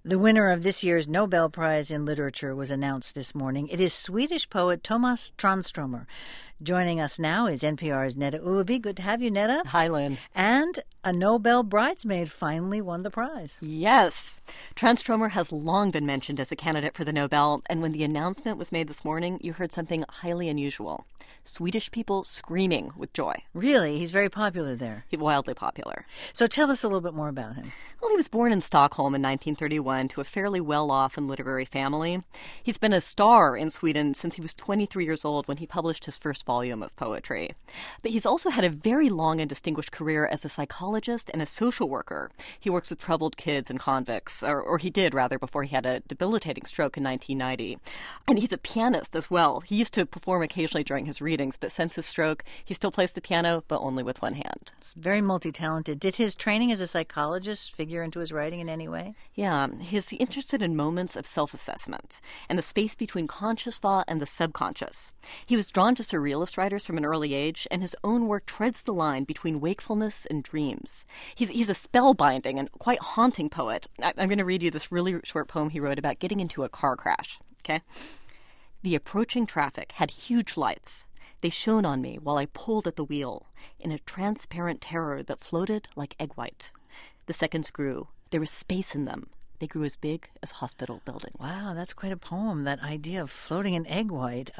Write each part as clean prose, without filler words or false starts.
The winner of this year's Nobel Prize in Literature was announced this morning. It is Swedish poet Tomas Tranströmer. Joining us now is NPR's Netta Ulaby. Good to have you, Netta. Hi, Lynn. And a Nobel bridesmaid finally won the prize. Yes. Tranströmer has long been mentioned as a candidate for the Nobel, and when the announcement was made this morning, you heard something highly unusual. Swedish people screaming with joy. Really? He's very popular there. He's wildly popular. So tell us a little bit more about him. Well, he was born in Stockholm in 1931 to a fairly well-off and literary family. He's been a star in Sweden since he was 23 years old when he published his first volume of poetry. But he's also had a very long and distinguished career as a psychologist and a social worker. He works with troubled kids and convicts, or he did, rather, before he had a debilitating stroke in 1990. And he's a pianist as well. He used to perform occasionally during his readings, but since his stroke, he still plays the piano, but only with one hand. It's very multi-talented. Did his training as a psychologist figure into his writing in any way? Yeah, he's interested in moments of self-assessment and the space between conscious thought and the subconscious. He was drawn to surrealist writers from an early age, and his own work treads the line between wakefulness and dreams. He's a spellbinding and quite haunting poet. I'm going to read you this really short poem he wrote about getting into a car crash, okay? The approaching traffic had huge lights. They shone on me while I pulled at the wheel in a transparent terror that floated like egg white. The seconds grew. There was space in them. They grew as big as hospital buildings. Wow, that's quite a poem, that idea of floating in egg white.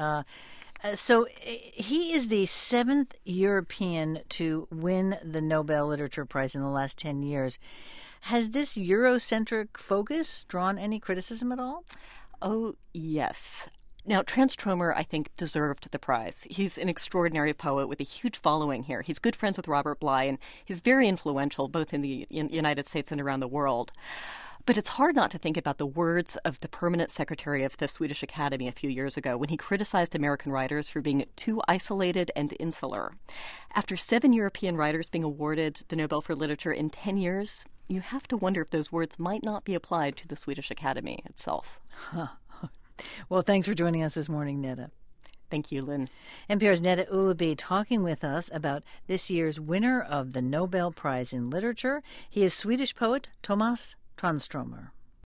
So he is the seventh European to win the Nobel Literature Prize in the last 10 years. Has this Eurocentric focus drawn any criticism at all? Oh, yes. Now, Tranströmer, I think, deserved the prize. He's an extraordinary poet with a huge following here. He's good friends with Robert Bly, and he's very influential both in the United States and around the world. But it's hard not to think about the words of the permanent secretary of the Swedish Academy a few years ago when he criticized American writers for being too isolated and insular. After 7 European writers being awarded the Nobel for Literature in 10 years, you have to wonder if those words might not be applied to the Swedish Academy itself. Huh. Well, thanks for joining us this morning, Netta. Thank you, Lynn. NPR's Netta Ulaby talking with us about this year's winner of the Nobel Prize in Literature. He is Swedish poet Tomas Tranströmer.